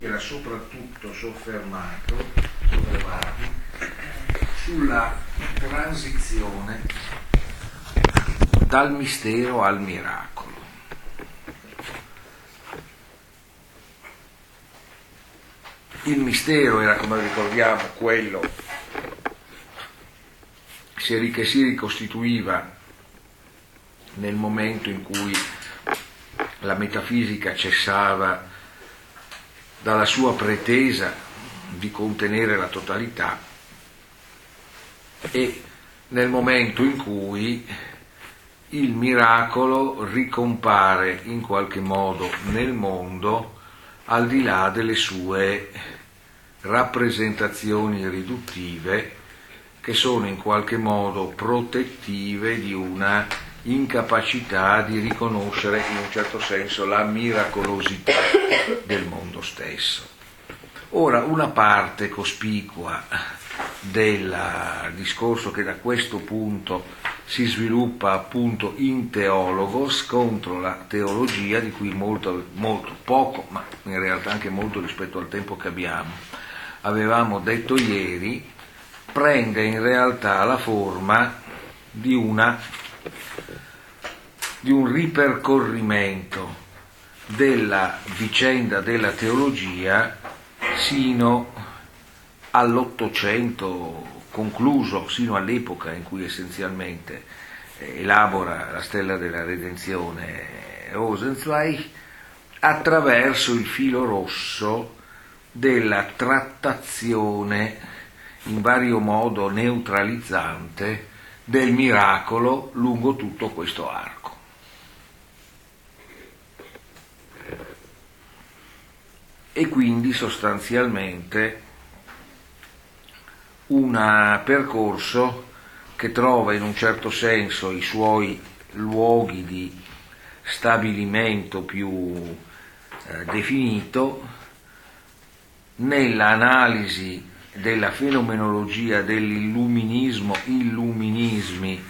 era soprattutto soffermati sulla transizione dal mistero al miracolo. Il mistero era, come ricordiamo, quello che si ricostituiva nel momento in cui la metafisica cessava dalla sua pretesa di contenere la totalità e nel momento in cui il miracolo ricompare in qualche modo nel mondo al di là delle sue rappresentazioni riduttive, che sono in qualche modo protettive di una incapacità di riconoscere in un certo senso la miracolosità del mondo stesso. Ora, una parte cospicua del discorso che da questo punto si sviluppa appunto in teologos contro la teologia, di cui molto poco, ma in realtà anche molto rispetto al tempo che avevamo detto ieri, prende in realtà la forma di un ripercorrimento della vicenda della teologia sino all'Ottocento concluso, sino all'epoca in cui essenzialmente elabora la stella della redenzione Rosenzweig, attraverso il filo rosso della trattazione in vario modo neutralizzante del miracolo lungo tutto questo arco. E quindi sostanzialmente un percorso che trova in un certo senso i suoi luoghi di stabilimento più definito nell'analisi della fenomenologia dell'illuminismo, illuminismi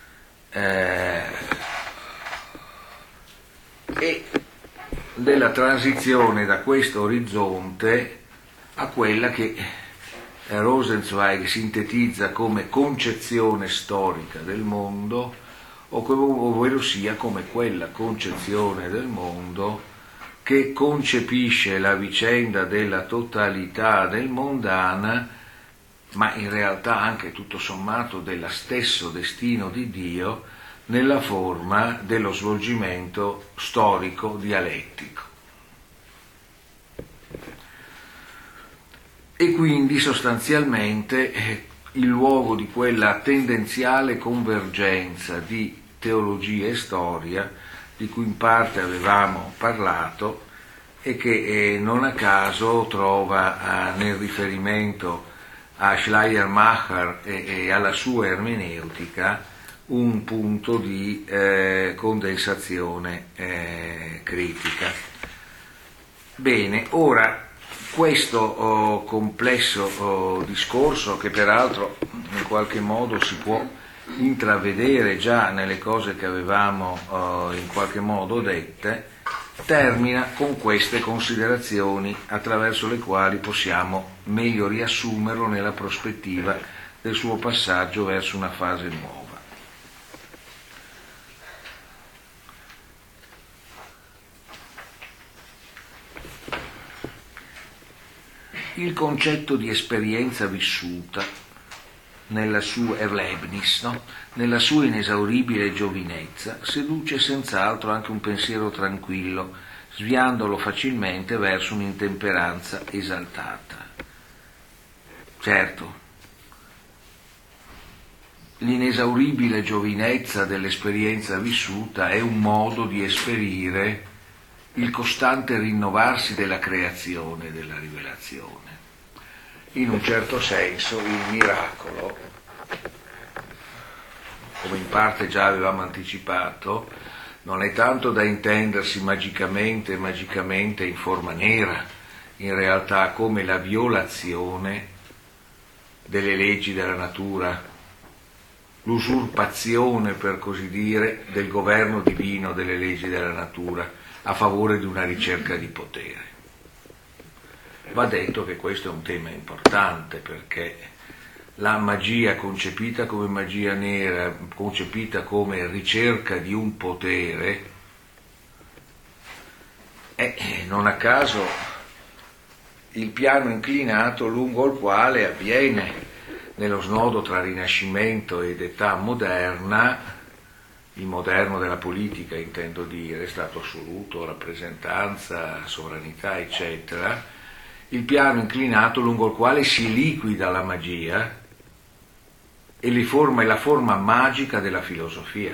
e della transizione da questo orizzonte a quella che Rosenzweig sintetizza come concezione storica del mondo, ovvero sia come quella concezione del mondo che concepisce la vicenda della totalità del mondana, ma in realtà anche tutto sommato dello stesso destino di Dio, nella forma dello svolgimento storico dialettico. E quindi sostanzialmente il luogo di quella tendenziale convergenza di teologia e storia di cui in parte avevamo parlato e che non a caso trova nel riferimento a Schleiermacher e alla sua ermeneutica un punto di condensazione critica. Bene, ora questo complesso discorso, che peraltro in qualche modo si può intravedere già nelle cose che avevamo in qualche modo dette, termina con queste considerazioni attraverso le quali possiamo meglio riassumerlo nella prospettiva del suo passaggio verso una fase nuova. Il concetto di esperienza vissuta nella sua Erlebnis, no? Nella sua inesauribile giovinezza, seduce senz'altro anche un pensiero tranquillo, sviandolo facilmente verso un'intemperanza esaltata. Certo, l'inesauribile giovinezza dell'esperienza vissuta è un modo di esperire il costante rinnovarsi della creazione e della rivelazione. In un certo senso il miracolo, come in parte già avevamo anticipato, non è tanto da intendersi magicamente in forma nera, in realtà come la violazione delle leggi della natura, l'usurpazione, per così dire, del governo divino delle leggi della natura a favore di una ricerca di potere. Va detto che questo è un tema importante, perché la magia concepita come magia nera, concepita come ricerca di un potere, non a caso il piano inclinato lungo il quale avviene nello snodo tra Rinascimento ed età moderna, il moderno della politica intendo dire, stato assoluto, rappresentanza, sovranità, eccetera, il piano inclinato lungo il quale si liquida la magia e la forma magica della filosofia.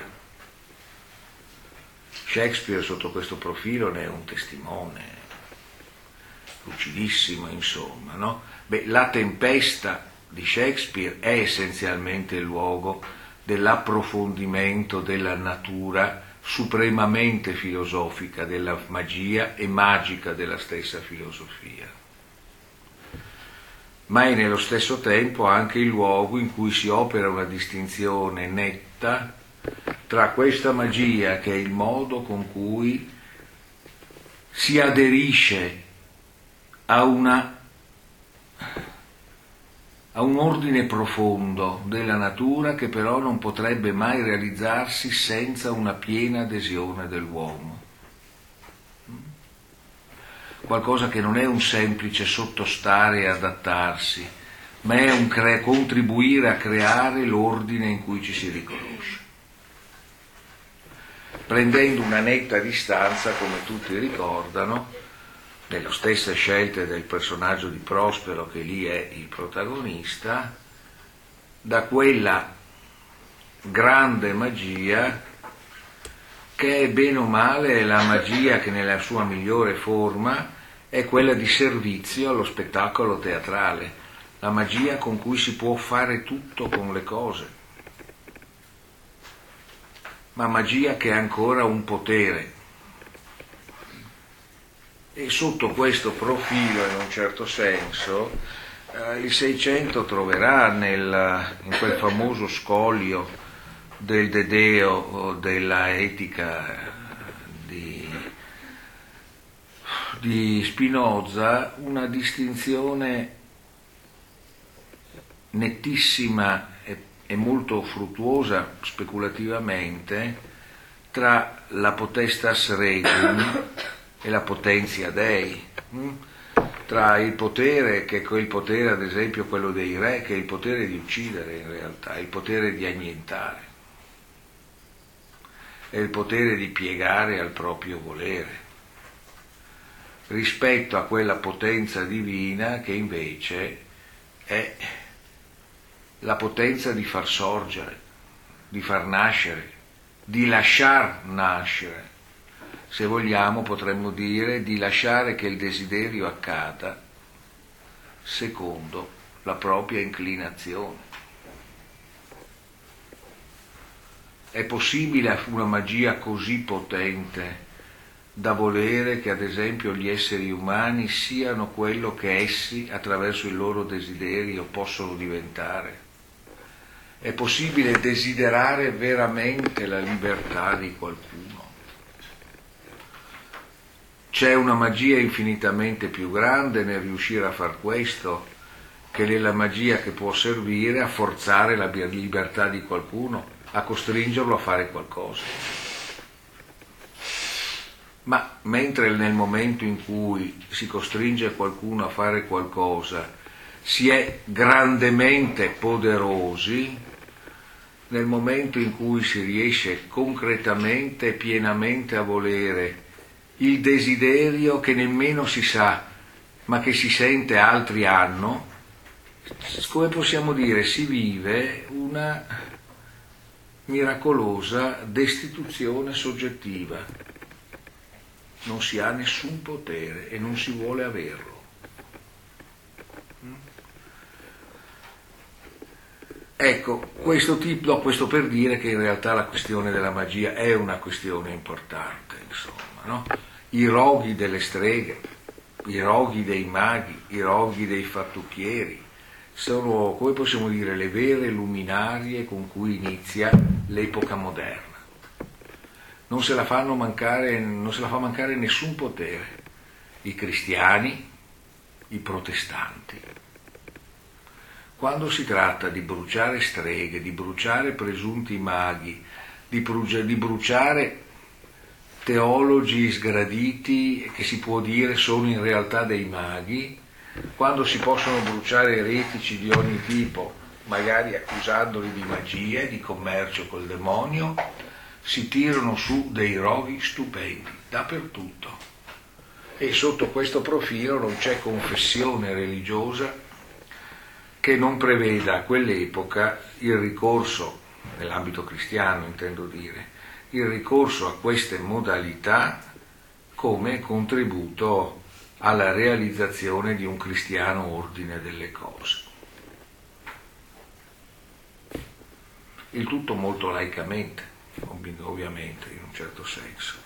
Shakespeare sotto questo profilo ne è un testimone lucidissimo, insomma, no? La Tempesta di Shakespeare è essenzialmente il luogo dell'approfondimento della natura supremamente filosofica della magia e magica della stessa filosofia. Ma è nello stesso tempo anche il luogo in cui si opera una distinzione netta tra questa magia, che è il modo con cui si aderisce a un ordine profondo della natura che però non potrebbe mai realizzarsi senza una piena adesione dell'uomo. Qualcosa che non è un semplice sottostare e adattarsi, ma è un contribuire a creare l'ordine in cui ci si riconosce. Prendendo una netta distanza, come tutti ricordano, nelle stesse scelte del personaggio di Prospero, che lì è il protagonista, da quella grande magia che è bene o male la magia che nella sua migliore forma è quella di servizio allo spettacolo teatrale, la magia con cui si può fare tutto con le cose, ma magia che ha ancora un potere. E sotto questo profilo, in un certo senso, il Seicento troverà in quel famoso scoglio del Dedeo della etica di Spinoza una distinzione nettissima e molto fruttuosa speculativamente tra la potestas regium e la potentia Dei, tra il potere, che è quel potere ad esempio quello dei re, che è il potere di uccidere in realtà, il potere di annientare, è il potere di piegare al proprio volere, rispetto a quella potenza divina che invece è la potenza di far sorgere, di far nascere, di lasciar nascere. Se vogliamo potremmo dire di lasciare che il desiderio accada secondo la propria inclinazione. È possibile una magia così potente da volere che ad esempio gli esseri umani siano quello che essi attraverso il loro desiderio possono diventare? È possibile desiderare veramente la libertà di qualcuno? C'è una magia infinitamente più grande nel riuscire a far questo che nella magia che può servire a forzare la libertà di qualcuno, a costringerlo a fare qualcosa. Ma mentre nel momento in cui si costringe qualcuno a fare qualcosa si è grandemente poderosi, nel momento in cui si riesce concretamente e pienamente a volere il desiderio che nemmeno si sa, ma che si sente altri hanno, come possiamo dire, si vive una miracolosa destituzione soggettiva. Non si ha nessun potere e non si vuole averlo. Ecco, questo per dire che in realtà la questione della magia è una questione importante, insomma, no? I roghi delle streghe, i roghi dei maghi, i roghi dei fattucchieri sono, come possiamo dire, le vere luminarie con cui inizia l'epoca moderna. Non se la fa mancare nessun potere. I cristiani i protestanti. Quando si tratta di bruciare streghe, di bruciare presunti maghi, di bruciare teologi sgraditi che si può dire sono in realtà dei maghi, quando si possono bruciare eretici di ogni tipo, magari accusandoli di magia e di commercio col demonio, si tirano su dei roghi stupendi dappertutto. E sotto questo profilo non c'è confessione religiosa che non preveda a quell'epoca il ricorso, nell'ambito cristiano intendo dire, il ricorso a queste modalità come contributo alla realizzazione di un cristiano ordine delle cose. Il tutto molto laicamente, ovviamente, in un certo senso.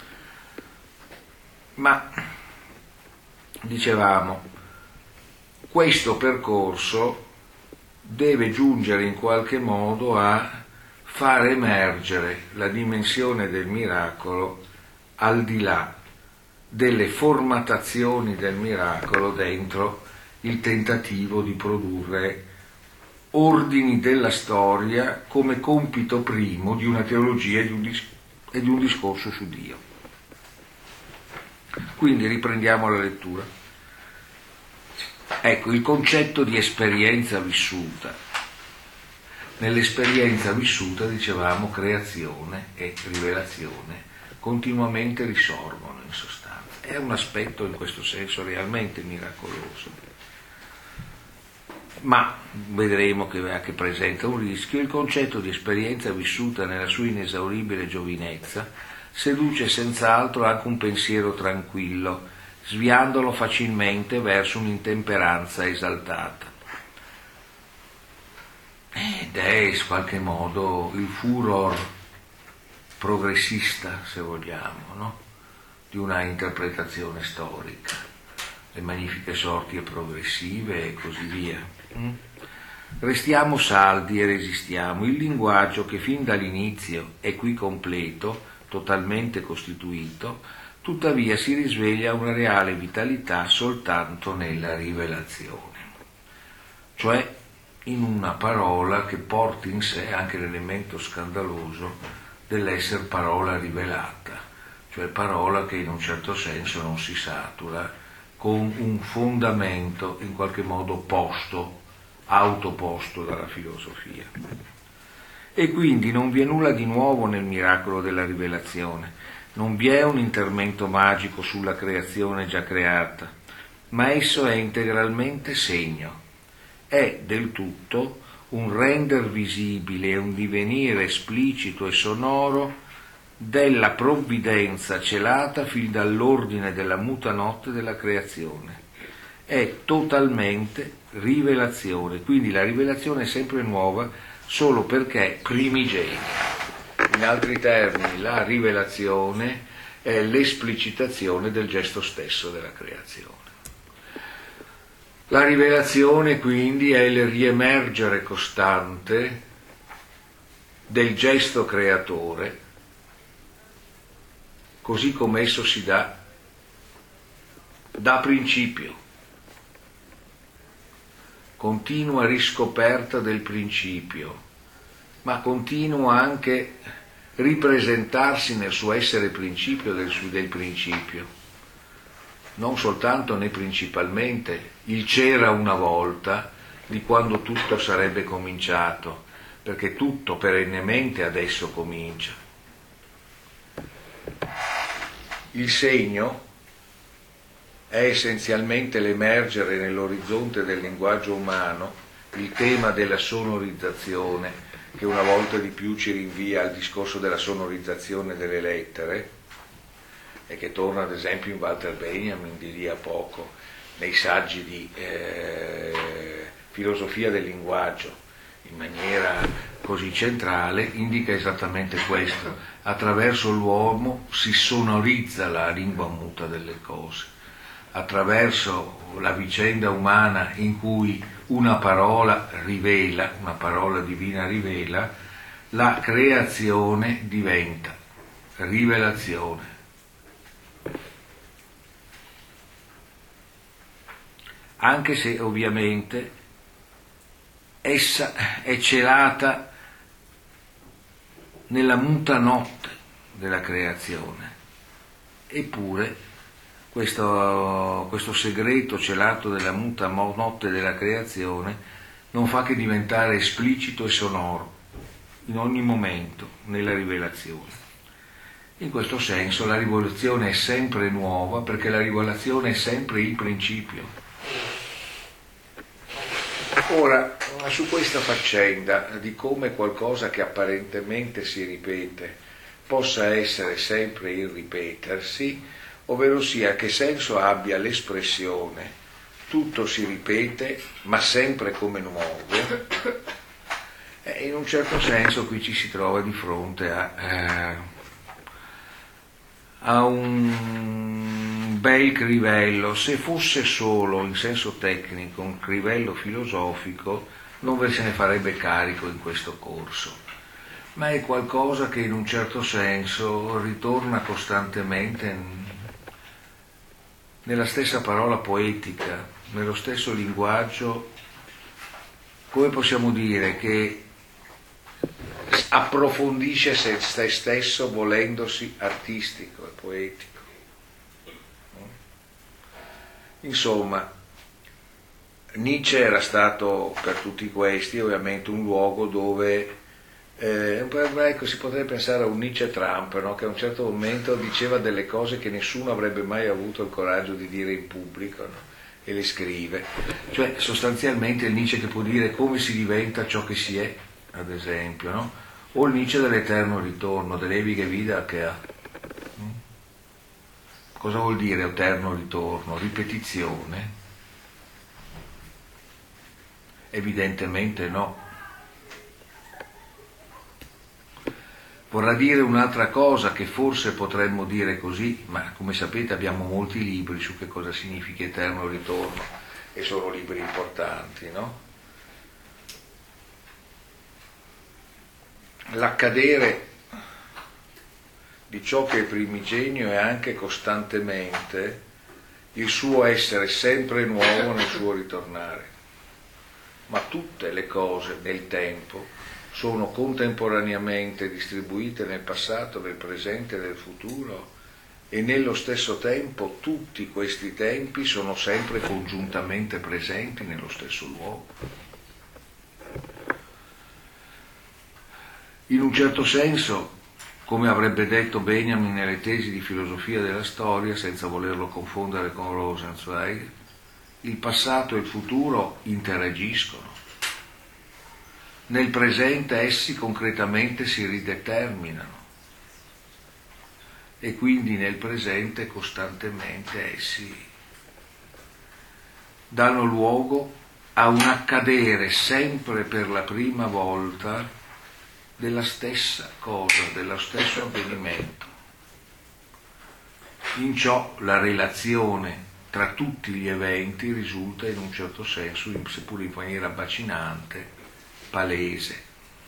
Ma, dicevamo, questo percorso deve giungere in qualche modo a far emergere la dimensione del miracolo al di là delle formatazioni del miracolo dentro il tentativo di produrre ordini della storia come compito primo di una teologia e di un discorso su Dio. Quindi riprendiamo la lettura. Ecco, il concetto di esperienza vissuta. Nell'esperienza vissuta, dicevamo, creazione e rivelazione continuamente risorgono in sostanza. È un aspetto in questo senso realmente miracoloso. Ma vedremo che presenta un rischio. Il concetto di esperienza vissuta nella sua inesauribile giovinezza seduce senz'altro anche un pensiero tranquillo, sviandolo facilmente verso un'intemperanza esaltata. Ed è in qualche modo il furor progressista, se vogliamo, no? Di una interpretazione storica, le magnifiche sorti progressive e così via. Restiamo saldi e resistiamo. Il linguaggio che fin dall'inizio è qui completo, totalmente costituito, tuttavia si risveglia una reale vitalità soltanto nella rivelazione, cioè in una parola che porti in sé anche l'elemento scandaloso dell'essere parola rivelata, cioè parola che in un certo senso non si satura con un fondamento in qualche modo autoposto dalla filosofia. E quindi non vi è nulla di nuovo nel miracolo della rivelazione, non vi è un intervento magico sulla creazione già creata, ma esso è integralmente segno, è del tutto un render visibile e un divenire esplicito e sonoro della provvidenza celata fin dall'ordine della muta notte della creazione. È totalmente rivelazione, quindi la rivelazione è sempre nuova solo perché primigenia. In altri termini, la rivelazione è l'esplicitazione del gesto stesso della creazione. La rivelazione quindi è il riemergere costante del gesto creatore, così come esso si dà da principio, continua riscoperta del principio, ma continua anche ripresentarsi nel suo essere principio del principio, non soltanto né principalmente il c'era una volta di quando tutto sarebbe cominciato, perché tutto perennemente adesso comincia. Il segno è essenzialmente l'emergere nell'orizzonte del linguaggio umano il tema della sonorizzazione, che una volta di più ci rinvia al discorso della sonorizzazione delle lettere e che torna ad esempio in Walter Benjamin di lì a poco nei saggi di filosofia del linguaggio in maniera così centrale, indica esattamente questo: attraverso l'uomo si sonorizza la lingua muta delle cose, attraverso la vicenda umana in cui una parola rivela, una parola divina rivela, la creazione diventa rivelazione. anche se ovviamente essa è celata nella muta notte della creazione. Eppure questo segreto celato della muta notte della creazione non fa che diventare esplicito e sonoro in ogni momento nella rivelazione. In questo senso la rivelazione è sempre nuova, perché la rivelazione è sempre il principio. Ora, su questa faccenda di come qualcosa che apparentemente si ripete possa essere sempre il ripetersi, ovvero sia che senso abbia l'espressione tutto si ripete ma sempre come nuovo, in un certo senso qui ci si trova di fronte a un bel crivello. Se fosse solo in senso tecnico un crivello filosofico non ve se ne farebbe carico in questo corso, ma è qualcosa che in un certo senso ritorna costantemente nella stessa parola poetica, nello stesso linguaggio, come possiamo dire, che approfondisce se stesso volendosi artistico e poetico. Insomma, Nietzsche era stato per tutti questi ovviamente un luogo dove ecco, si potrebbe pensare a un Nietzsche Trump, no? Che a un certo momento diceva delle cose che nessuno avrebbe mai avuto il coraggio di dire in pubblico, no? E le scrive, cioè sostanzialmente il Nietzsche che può dire come si diventa ciò che si è, ad esempio, no? O il Nietzsche dell'eterno ritorno, dell'ewige Wiederkehr. Cosa vuol dire eterno ritorno? Ripetizione? Evidentemente no. Vorrà dire un'altra cosa che forse potremmo dire così, ma come sapete abbiamo molti libri su che cosa significa eterno ritorno e sono libri importanti, no? L'accadere di ciò che è primigenio è anche costantemente il suo essere sempre nuovo nel suo ritornare, ma tutte le cose nel tempo sono contemporaneamente distribuite nel passato, nel presente e nel futuro, e nello stesso tempo tutti questi tempi sono sempre congiuntamente presenti nello stesso luogo. In un certo senso, come avrebbe detto Benjamin nelle tesi di filosofia della storia, senza volerlo confondere con Rosenzweig, il passato e il futuro interagiscono. Nel presente essi concretamente si rideterminano e quindi nel presente costantemente essi danno luogo a un accadere sempre per la prima volta della stessa cosa, dello stesso avvenimento. In ciò la relazione tra tutti gli eventi risulta in un certo senso, seppur in maniera bacinante, palese.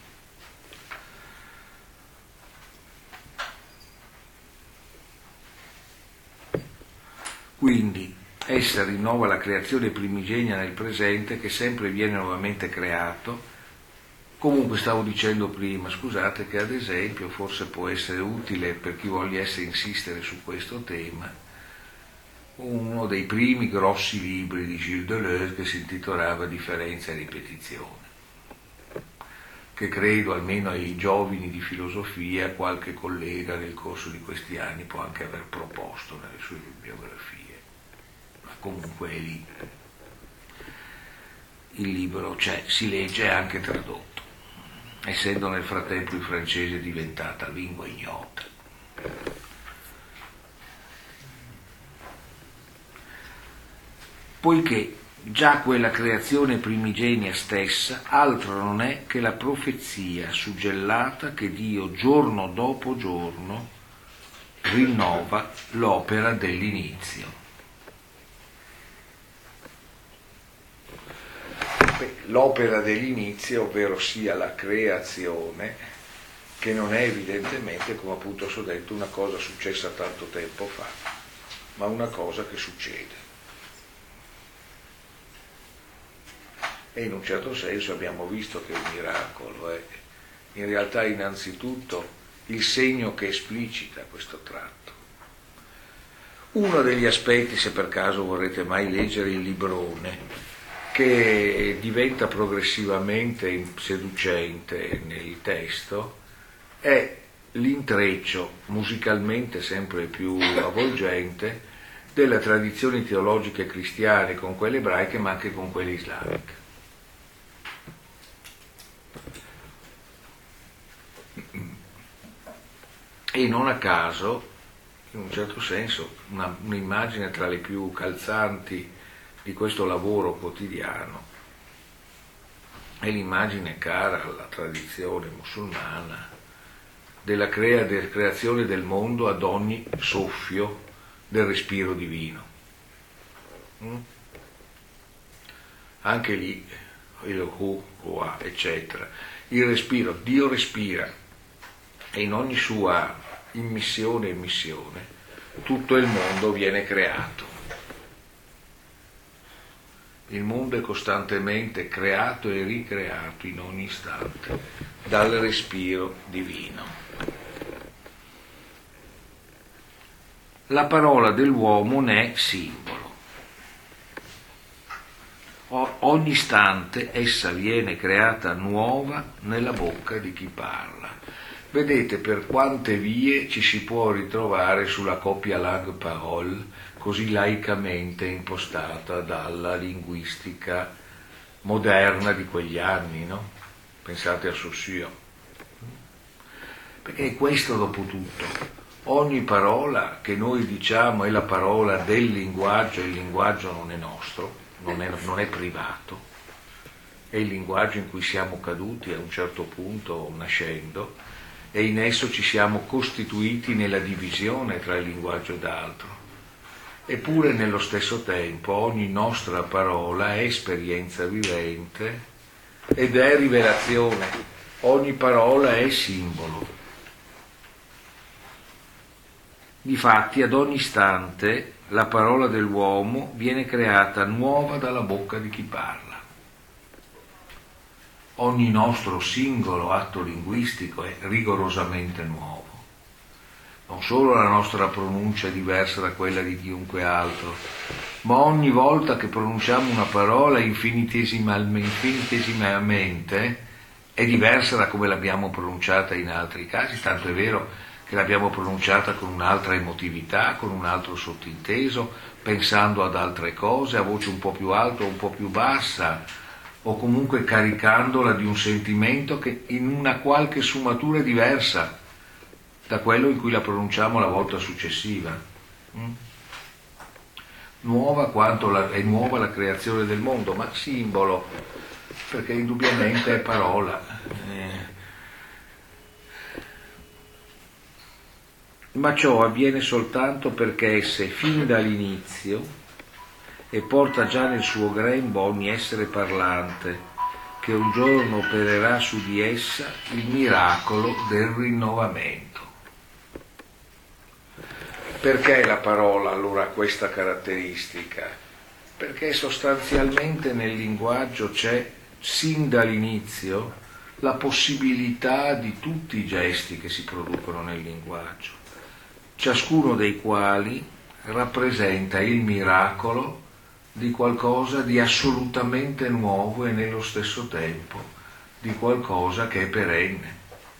Quindi essa rinnova la creazione primigenia nel presente che sempre viene nuovamente creato. Comunque stavo dicendo prima, scusate, che ad esempio forse può essere utile per chi volesse insistere su questo tema uno dei primi grossi libri di Gilles Deleuze che si intitolava Differenza e ripetizione, che credo almeno ai giovani di filosofia qualche collega nel corso di questi anni può anche aver proposto nelle sue bibliografie, ma comunque è lì. Il libro c'è, si legge e anche tradotto, essendo nel frattempo il francese diventata lingua ignota. Poiché già quella creazione primigenia stessa altro non è che la profezia suggellata che Dio giorno dopo giorno rinnova l'opera dell'inizio. L'opera dell'inizio, ovvero sia la creazione, che non è evidentemente, come appunto ho detto, una cosa successa tanto tempo fa, ma una cosa che succede. E in un certo senso abbiamo visto che il miracolo è in realtà innanzitutto il segno che esplicita questo tratto. Uno degli aspetti, se per caso vorrete mai leggere il librone, che diventa progressivamente seducente nel testo, è l'intreccio musicalmente sempre più avvolgente delle tradizioni teologiche cristiane con quelle ebraiche ma anche con quelle islamiche. E non a caso, in un certo senso, un'immagine tra le più calzanti di questo lavoro quotidiano è l'immagine cara alla tradizione musulmana della creazione del mondo ad ogni soffio del respiro divino. Anche lì, il Hu, Ruah, eccetera, il respiro, Dio respira, e in ogni sua immissione e missione tutto il mondo viene creato. Il mondo è costantemente creato e ricreato in ogni istante dal respiro divino. La parola dell'uomo ne è simbolo. Ogni istante essa viene creata nuova nella bocca di chi parla. Vedete per quante vie ci si può ritrovare sulla coppia langue-parole così laicamente impostata dalla linguistica moderna di quegli anni, no? Pensate a Saussure. Perché è questo dopo tutto. Ogni parola che noi diciamo è la parola del linguaggio, il linguaggio non è nostro, non è privato, è il linguaggio in cui siamo caduti a un certo punto nascendo, e in esso ci siamo costituiti nella divisione tra il linguaggio ed altro. Eppure nello stesso tempo ogni nostra parola è esperienza vivente ed è rivelazione, ogni parola è simbolo. Difatti ad ogni istante la parola dell'uomo viene creata nuova dalla bocca di chi parla. Ogni nostro singolo atto linguistico è rigorosamente nuovo. Non solo la nostra pronuncia è diversa da quella di chiunque altro, ma ogni volta che pronunciamo una parola infinitesimamente è diversa da come l'abbiamo pronunciata in altri casi, tanto è vero che l'abbiamo pronunciata con un'altra emotività, con un altro sottinteso, pensando ad altre cose, a voce un po' più alta o un po' più bassa, o comunque caricandola di un sentimento che in una qualche sfumatura è diversa da quello in cui la pronunciamo la volta successiva. Nuova quanto è nuova la creazione del mondo, ma simbolo, perché indubbiamente è parola. Ma ciò avviene soltanto perché essa è fin dall'inizio e porta già nel suo grembo ogni essere parlante che un giorno opererà su di essa il miracolo del rinnovamento. Perché la parola allora ha questa caratteristica? Perché sostanzialmente nel linguaggio c'è sin dall'inizio la possibilità di tutti i gesti che si producono nel linguaggio, ciascuno dei quali rappresenta il miracolo di qualcosa di assolutamente nuovo e nello stesso tempo di qualcosa che è perenne.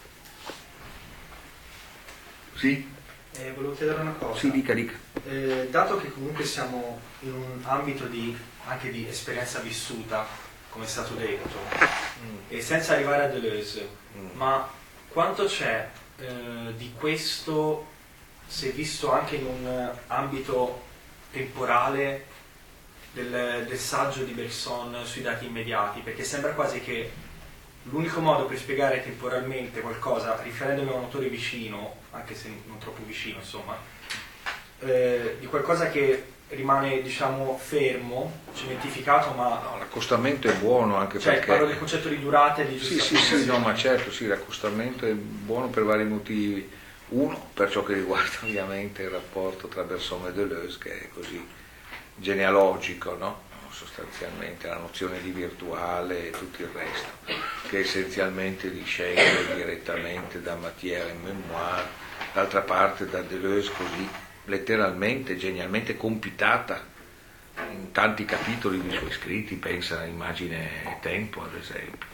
Sì? Volevo chiedere una cosa. Sì, dica. Dato che comunque siamo in un ambito anche di esperienza vissuta, come è stato detto, e senza arrivare a Deleuze, ma quanto c'è di questo, se visto anche in un ambito temporale, del saggio di Bergson sui dati immediati, perché sembra quasi che l'unico modo per spiegare temporalmente qualcosa, riferendomi a un autore vicino, anche se non troppo vicino, insomma, di qualcosa che rimane, diciamo, fermo, cementificato, ma... No, l'accostamento è buono anche perché... parlo del concetto di durata e di Sì, no, ma certo, sì, l'accostamento è buono per vari motivi. Uno, per ciò che riguarda ovviamente il rapporto tra Bergson e Deleuze, che è così genealogico, no? sostanzialmente, la nozione di virtuale e tutto il resto, che essenzialmente discende direttamente da Matière et Mémoire, d'altra parte da Deleuze così letteralmente, genialmente compitata in tanti capitoli dei suoi scritti, pensa a Immagine e Tempo ad esempio.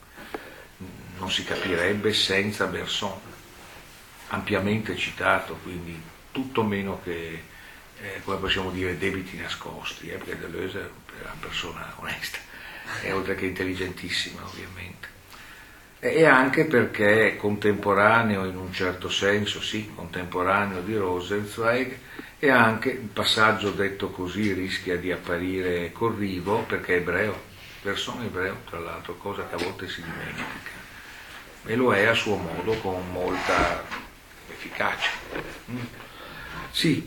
Non si capirebbe senza Bergson, ampiamente citato, quindi tutto meno che, come possiamo dire, debiti nascosti, perché Deleuze è una persona onesta, e oltre che intelligentissima ovviamente. E anche perché è contemporaneo in un certo senso, sì, contemporaneo di Rosenzweig, e anche il passaggio detto così rischia di apparire corrivo perché è ebreo, Bergson è ebreo tra l'altro, cosa che a volte si dimentica, e lo è a suo modo con molta efficacia. Sì,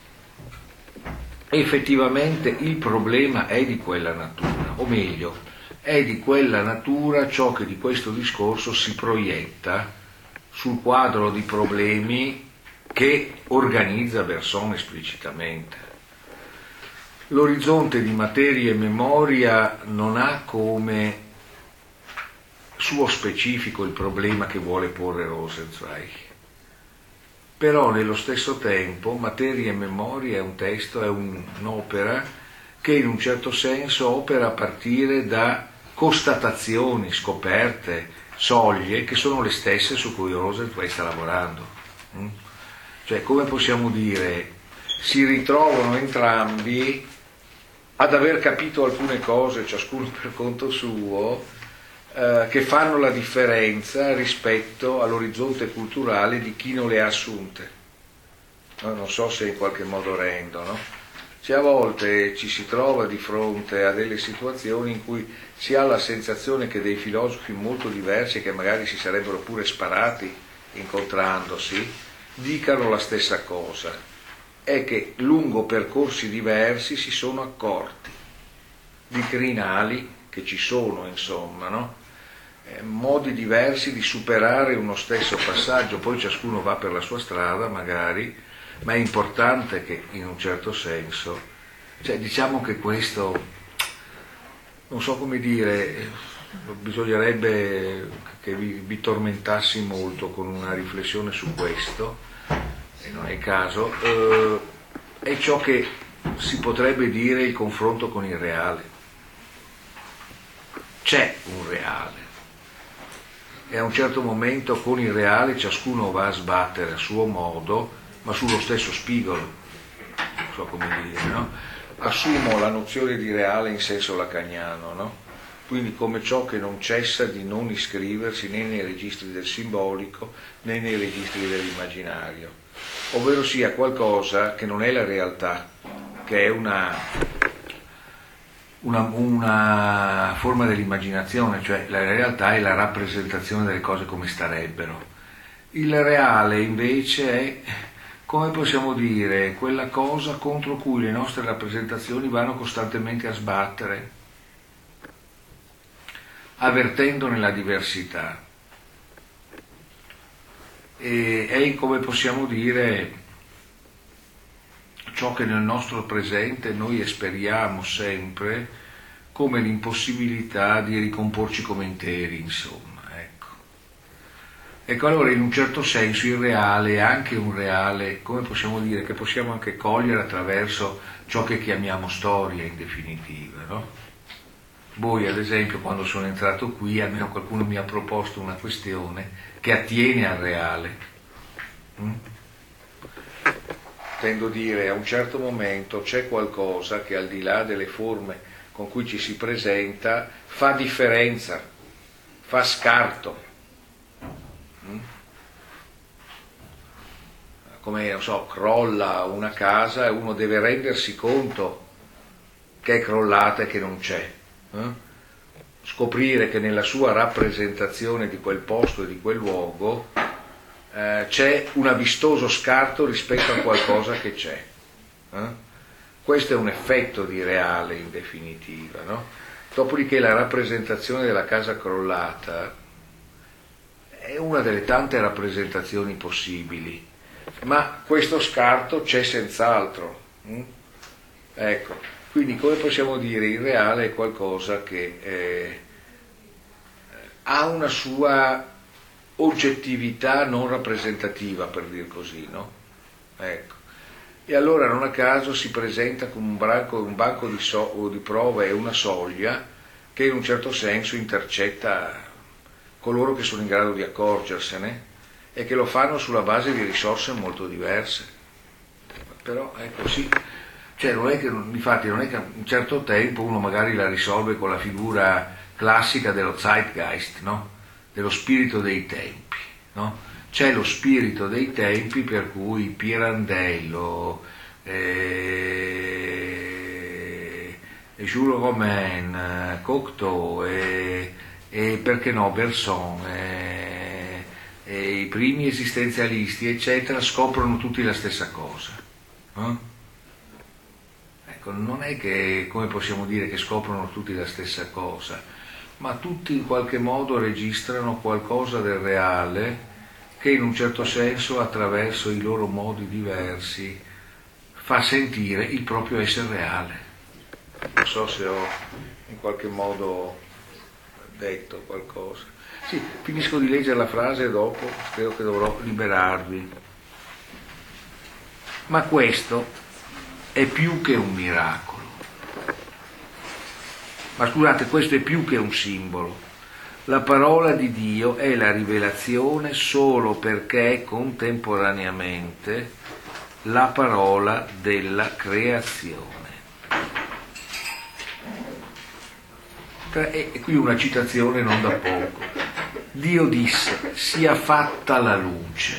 effettivamente il problema è di quella natura, o meglio, è di quella natura ciò che di questo discorso si proietta sul quadro di problemi che organizza Bergson esplicitamente. L'orizzonte di materia e memoria non ha come suo specifico il problema che vuole porre Rosenzweig, però nello stesso tempo Materia e Memoria è un testo, è un'opera che in un certo senso opera a partire da constatazioni, scoperte, soglie che sono le stesse su cui Rosenzweig sta lavorando. Cioè, come possiamo dire, si ritrovano entrambi ad aver capito alcune cose, ciascuno per conto suo, che fanno la differenza rispetto all'orizzonte culturale di chi non le ha assunte. Non so se in qualche modo rendono. Cioè, a volte ci si trova di fronte a delle situazioni in cui si ha la sensazione che dei filosofi molto diversi, che magari si sarebbero pure sparati incontrandosi, dicano la stessa cosa, è che lungo percorsi diversi si sono accorti di crinali che ci sono, insomma, no? Modi diversi di superare uno stesso passaggio, poi ciascuno va per la sua strada magari, ma è importante che in un certo senso, cioè diciamo che questo, non so come dire, bisognerebbe che vi tormentassi molto con una riflessione su questo, e non è il caso, è ciò che si potrebbe dire il confronto con il reale. C'è un reale, e a un certo momento con il reale ciascuno va a sbattere a suo modo, ma sullo stesso spigolo, non so come dire, no? Assumo la nozione di reale in senso lacaniano, no? Quindi come ciò che non cessa di non iscriversi né nei registri del simbolico né nei registri dell'immaginario, ovvero sia qualcosa che non è la realtà, che è una forma dell'immaginazione, cioè la realtà è la rappresentazione delle cose come starebbero. Il reale invece è, come possiamo dire, quella cosa contro cui le nostre rappresentazioni vanno costantemente a sbattere, avvertendone la diversità. E è, come possiamo dire, ciò che nel nostro presente noi esperiamo sempre come l'impossibilità di ricomporci come interi, insomma, ecco. Ecco, allora in un certo senso il reale è anche un reale, come possiamo dire, che possiamo anche cogliere attraverso ciò che chiamiamo storia in definitiva, no? Voi ad esempio quando sono entrato qui almeno qualcuno mi ha proposto una questione che attiene al reale. Intendo dire, a un certo momento c'è qualcosa che al di là delle forme con cui ci si presenta fa differenza, fa scarto. Come, non so, crolla una casa e uno deve rendersi conto che è crollata e che non c'è. Scoprire che nella sua rappresentazione di quel posto e di quel luogo c'è un vistoso scarto rispetto a qualcosa che c'è. Questo è un effetto di reale in definitiva, no? Dopodiché la rappresentazione della casa crollata è una delle tante rappresentazioni possibili, ma questo scarto c'è senz'altro. Ecco, Quindi, come possiamo dire, il reale è qualcosa che ha una sua oggettività non rappresentativa, per dir così, no? Ecco. E allora non a caso si presenta come un banco di prove e una soglia che in un certo senso intercetta coloro che sono in grado di accorgersene e che lo fanno sulla base di risorse molto diverse. Però è così. Cioè, infatti non è che a un certo tempo uno magari la risolve con la figura classica dello Zeitgeist, no? Dello spirito dei tempi, no? C'è lo spirito dei tempi per cui Pirandello, Jules Romain, Cocteau e perché no, Bergson, e i primi esistenzialisti, eccetera, scoprono tutti la stessa cosa. Ecco, non è che, come possiamo dire, che scoprono tutti la stessa cosa, ma tutti in qualche modo registrano qualcosa del reale che in un certo senso, attraverso i loro modi diversi, fa sentire il proprio essere reale. Non so se ho in qualche modo detto qualcosa. Sì, finisco di leggere la frase e dopo spero che dovrò liberarvi. Ma questo è più che un miracolo. Ma scusate, questo è più che un simbolo. La parola di Dio è la rivelazione solo perché è contemporaneamente la parola della creazione. E qui una citazione non da poco. Dio disse: sia fatta la luce.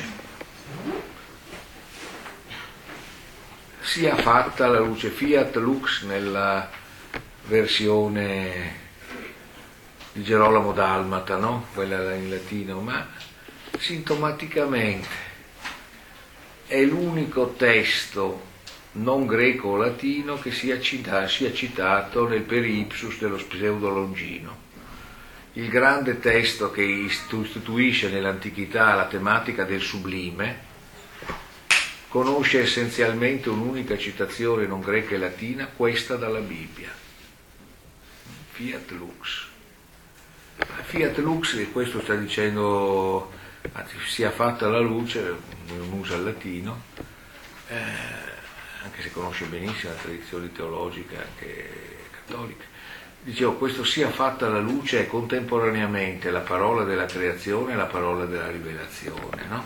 Sia fatta la luce, fiat lux nella versione di Gerolamo Dalmata, no? Quella in latino, ma sintomaticamente è l'unico testo non greco o latino che sia citato nel Peripsus dello Pseudo Longino. Il grande testo che istituisce nell'antichità la tematica del sublime conosce essenzialmente un'unica citazione non greca e latina, questa dalla Bibbia. Fiat lux. Fiat lux, e questo sta dicendo, anzi, sia fatta la luce, non usa il latino, anche se conosce benissimo la tradizione teologica anche cattolica. Dicevo, questo sia fatta la luce è contemporaneamente la parola della creazione e la parola della rivelazione, no?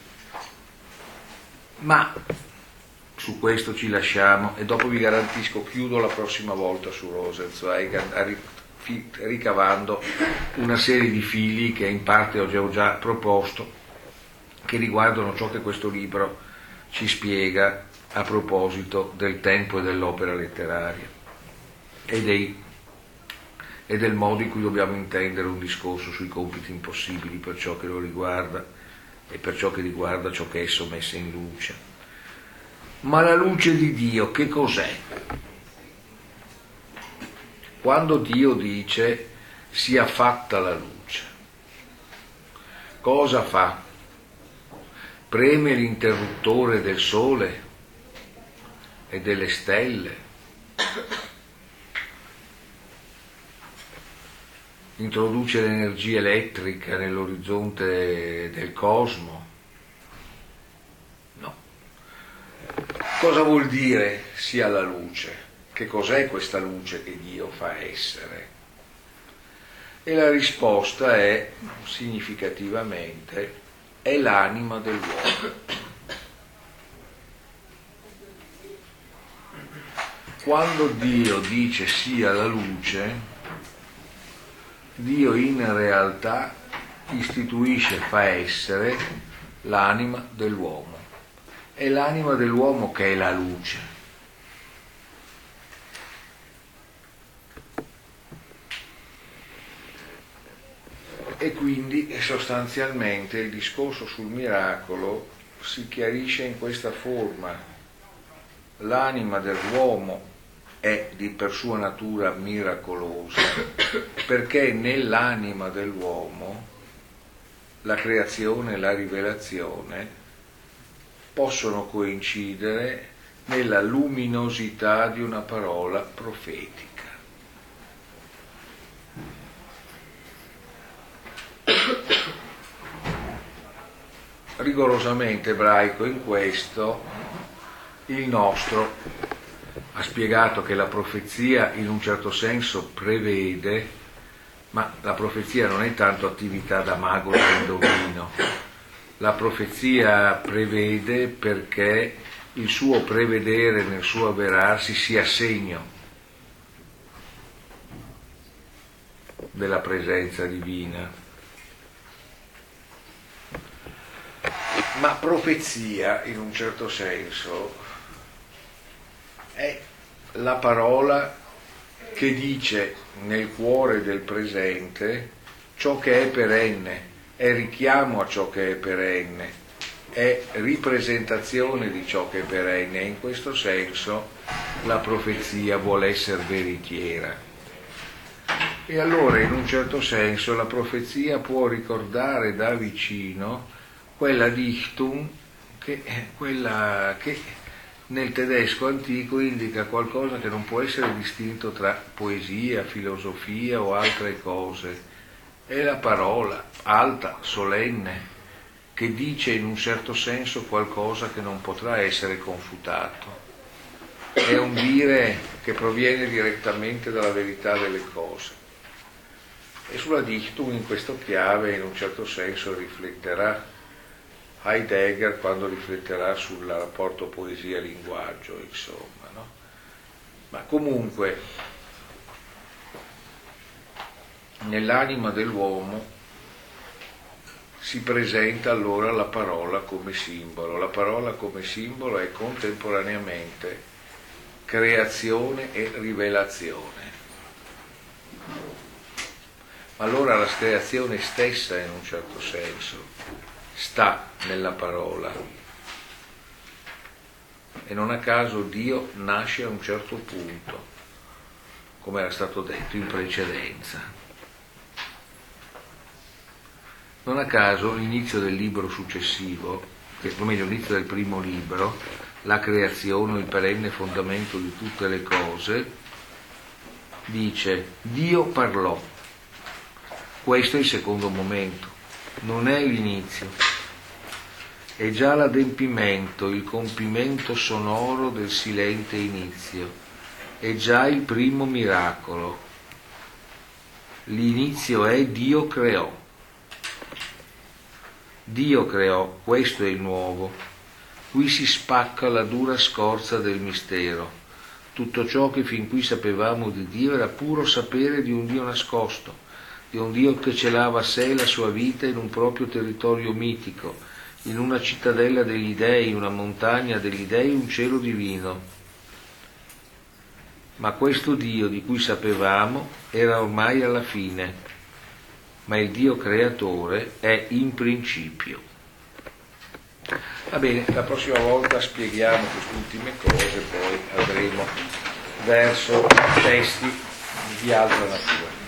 Ma su questo ci lasciamo e dopo vi garantisco, chiudo la prossima volta su Rosenzweig, ricavando una serie di fili che in parte ho già proposto, che riguardano ciò che questo libro ci spiega a proposito del tempo e dell'opera letteraria e del modo in cui dobbiamo intendere un discorso sui compiti impossibili per ciò che lo riguarda e per ciò che riguarda ciò che esso messe in luce. Ma la luce di Dio che cos'è? Quando Dio dice sia fatta la luce, cosa fa? Preme l'interruttore del sole e delle stelle? Introduce l'energia elettrica nell'orizzonte del cosmo? No. Cosa vuol dire sia la luce? Che cos'è questa luce che Dio fa essere? E la risposta è, significativamente, è l'anima dell'uomo. Quando Dio dice sia la luce, Dio in realtà istituisce, fa essere l'anima dell'uomo. È l'anima dell'uomo che è la luce. E quindi sostanzialmente il discorso sul miracolo si chiarisce in questa forma. L'anima dell'uomo è di per sua natura miracolosa, perché nell'anima dell'uomo la creazione e la rivelazione possono coincidere nella luminosità di una parola profetica. Rigorosamente ebraico in questo, il nostro ha spiegato che la profezia in un certo senso prevede, ma la profezia non è tanto attività da mago e da indovino. La profezia prevede perché il suo prevedere nel suo avverarsi sia segno della presenza divina. Ma profezia, in un certo senso, è la parola che dice nel cuore del presente ciò che è perenne, è richiamo a ciò che è perenne, è ripresentazione di ciò che è perenne. In questo senso la profezia vuole essere veritiera. E allora, in un certo senso, la profezia può ricordare da vicino quella Dichtung, che è quella che nel tedesco antico indica qualcosa che non può essere distinto tra poesia, filosofia o altre cose. È la parola alta, solenne, che dice in un certo senso qualcosa che non potrà essere confutato. È un dire che proviene direttamente dalla verità delle cose. E sulla Dichtung in questa chiave in un certo senso rifletterà Heidegger quando rifletterà sul rapporto poesia-linguaggio, insomma, no? Ma comunque nell'anima dell'uomo si presenta allora la parola come simbolo. La parola come simbolo è contemporaneamente creazione e rivelazione. Allora la creazione stessa, in un certo senso, sta nella parola. E non a caso Dio nasce a un certo punto, come era stato detto in precedenza. Non a caso l'inizio del libro successivo, o meglio l'inizio del primo libro, la creazione, il perenne fondamento di tutte le cose, dice Dio parlò. Questo è il secondo momento, non è l'inizio, è già l'adempimento, il compimento sonoro del silente inizio, è già il primo miracolo. L'inizio è Dio creò. Dio creò, questo è il nuovo. Qui si spacca la dura scorza del mistero. Tutto ciò che fin qui sapevamo di Dio era puro sapere di un Dio nascosto, di un Dio che celava a sé la sua vita in un proprio territorio mitico, in una cittadella degli dei, una montagna degli dei, un cielo divino. Ma questo Dio di cui sapevamo era ormai alla fine, ma il Dio creatore è in principio. Va bene, la prossima volta spieghiamo queste ultime cose, poi andremo verso testi di altra natura.